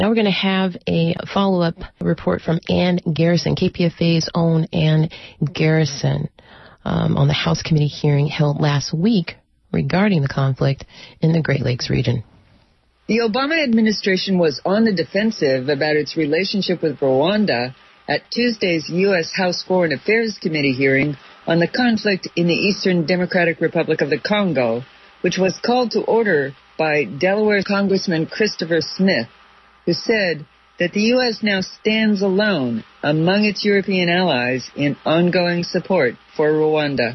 Now we're going to have a follow-up report from Ann Garrison, KPFA's own Ann Garrison, on the House Committee hearing held last week regarding the conflict in the Great Lakes region. The Obama administration was on the defensive about its relationship with Rwanda at Tuesday's U.S. House Foreign Affairs Committee hearing on the conflict in the Eastern Democratic Republic of the Congo, which was called to order by Delaware Congressman Christopher Smith, who said that the U.S. now stands alone among its European allies in ongoing support for Rwanda.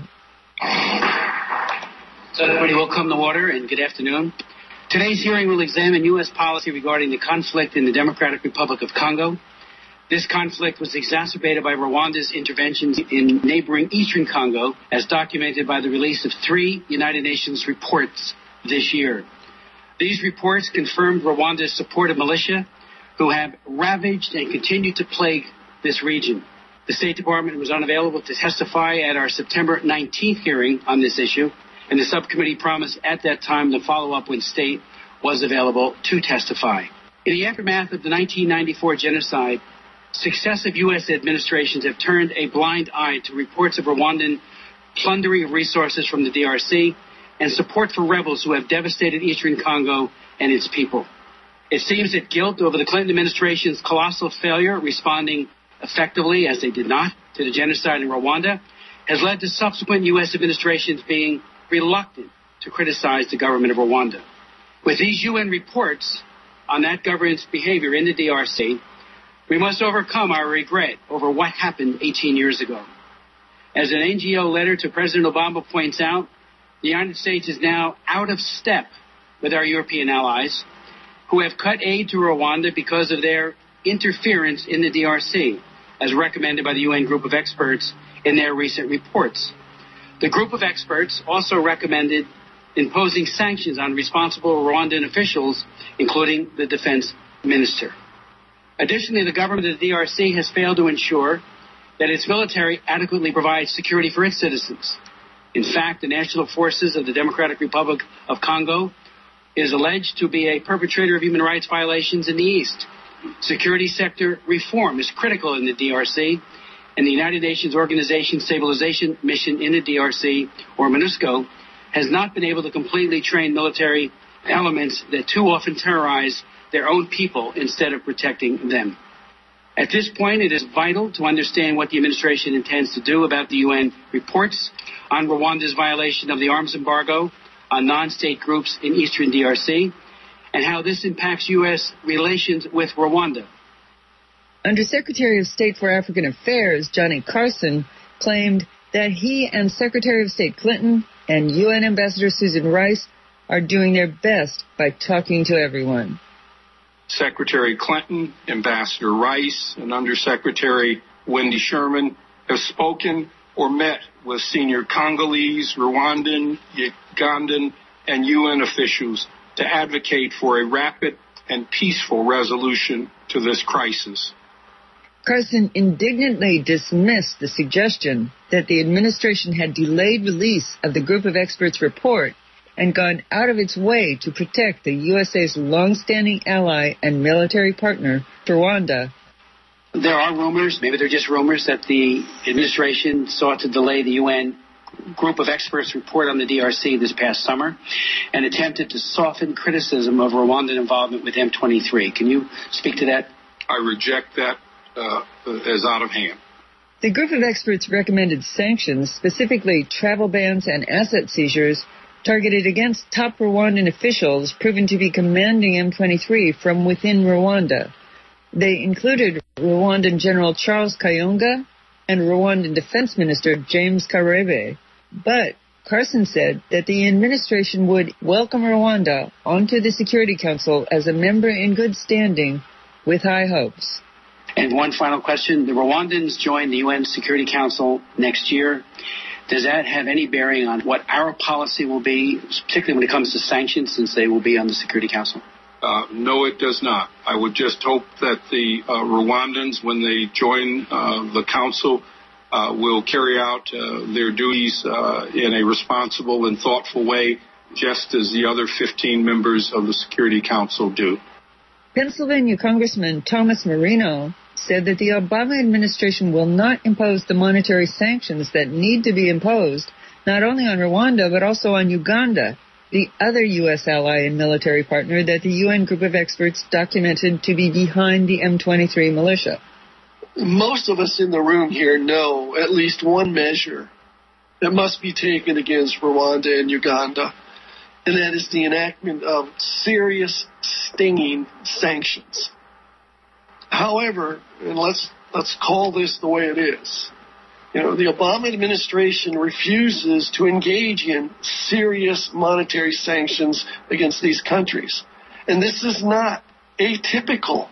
So everybody will come to order, and good afternoon. Today's hearing will examine U.S. policy regarding the conflict in the Democratic Republic of Congo. This conflict was exacerbated by Rwanda's interventions in neighboring eastern Congo, as documented by the release of 3 United Nations reports this year. These reports confirmed Rwanda's support of militia who have ravaged and continue to plague this region. The State Department was unavailable to testify at our September 19th hearing on this issue, and the subcommittee promised at that time to follow up when State was available to testify. In the aftermath of the 1994 genocide, successive U.S. administrations have turned a blind eye to reports of Rwandan plundering of resources from the DRC and support for rebels who have devastated eastern Congo and its people. It seems that guilt over the Clinton administration's colossal failure responding effectively, as they did not, to the genocide in Rwanda has led to subsequent U.S. administrations being reluctant to criticize the government of Rwanda. With these UN reports on that government's behavior in the DRC, we must overcome our regret over what happened 18 years ago. As an NGO letter to President Obama points out, the United States is now out of step with our European allies who have cut aid to Rwanda because of their interference in the DRC, as recommended by the UN Group of Experts in their recent reports. The group of experts also recommended imposing sanctions on responsible Rwandan officials, including the defense minister. Additionally, the government of the DRC has failed to ensure that its military adequately provides security for its citizens. In fact, the National Forces of the Democratic Republic of Congo is alleged to be a perpetrator of human rights violations in the East. Security sector reform is critical in the DRC, and the United Nations Organization Stabilization Mission in the DRC, or MONUSCO, has not been able to completely train military elements that too often terrorize their own people instead of protecting them. At this point, it is vital to understand what the administration intends to do about the UN reports on Rwanda's violation of the arms embargo on non-state groups in eastern DRC, and how this impacts U.S. relations with Rwanda. Undersecretary of State for African Affairs Johnny Carson claimed that he and Secretary of State Clinton and UN Ambassador Susan Rice are doing their best by talking to everyone. Secretary Clinton, Ambassador Rice, and Undersecretary Wendy Sherman have spoken or met with senior Congolese, Rwandan, Ugandan, and UN officials to advocate for a rapid and peaceful resolution to this crisis. Carson indignantly dismissed the suggestion that the administration had delayed release of the group of experts' report and gone out of its way to protect the USA's longstanding ally and military partner, Rwanda. There are rumors, maybe they're just rumors, that the administration sought to delay the UN group of experts report on the DRC this past summer and attempted to soften criticism of Rwandan involvement with M23. Can you speak to that? I reject that as out of hand. The group of experts recommended sanctions, specifically travel bans and asset seizures, targeted against top Rwandan officials proven to be commanding M23 from within Rwanda. They included Rwandan General Charles Kayonga and Rwandan Defense Minister James Kabarebe. But Carson said that the administration would welcome Rwanda onto the Security Council as a member in good standing with high hopes. And one final question. The Rwandans join the UN Security Council next year. Does that have any bearing on what our policy will be, particularly when it comes to sanctions, since they will be on the Security Council? No, it does not. I would just hope that the Rwandans, when they join the Council, will carry out their duties in a responsible and thoughtful way, just as the other 15 members of the Security Council do. Pennsylvania Congressman Thomas Marino said that the Obama administration will not impose the monetary sanctions that need to be imposed, not only on Rwanda, but also on Uganda, the other U.S. ally and military partner that the UN group of experts documented to be behind the M23 militia. Most of us in the room here know at least one measure that must be taken against Rwanda and Uganda, and that is the enactment of serious, stinging sanctions. However, and let's call this the way it is, the Obama administration refuses to engage in serious monetary sanctions against these countries. And this is not atypical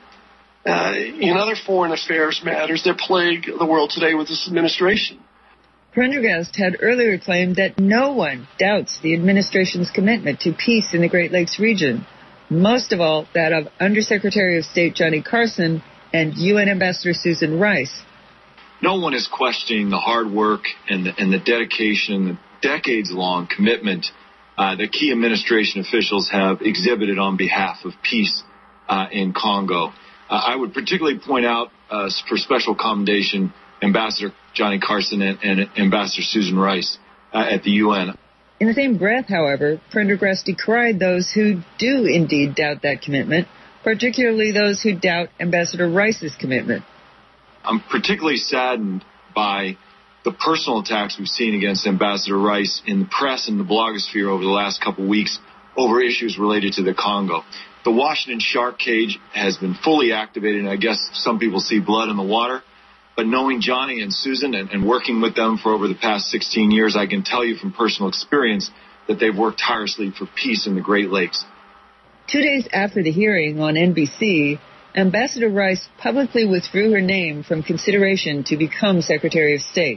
in other foreign affairs matters that plague the world today with this administration. Prendergast had earlier claimed that no one doubts the administration's commitment to peace in the Great Lakes region, most of all that of Undersecretary of State Johnny Carson and UN Ambassador Susan Rice. No one is questioning the hard work and the dedication, the decades-long commitment that key administration officials have exhibited on behalf of peace in Congo. I would particularly point out for special commendation Ambassador Johnny Carson and Ambassador Susan Rice at the UN. In the same breath, however, Prendergast decried those who do indeed doubt that commitment, particularly those who doubt Ambassador Rice's commitment. I'm particularly saddened by the personal attacks we've seen against Ambassador Rice in the press and the blogosphere over the last couple of weeks over issues related to the Congo. The Washington shark cage has been fully activated, and I guess some people see blood in the water. But knowing Johnny and Susan and working with them for over the past 16 years, I can tell you from personal experience that they've worked tirelessly for peace in the Great Lakes. 2 days after the hearing on NBC, Ambassador Rice publicly withdrew her name from consideration to become Secretary of State.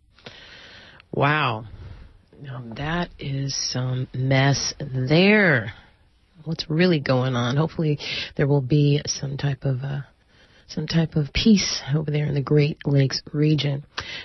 Wow. Now that is some mess there. What's really going on? Hopefully there will be some type of peace over there in the Great Lakes region.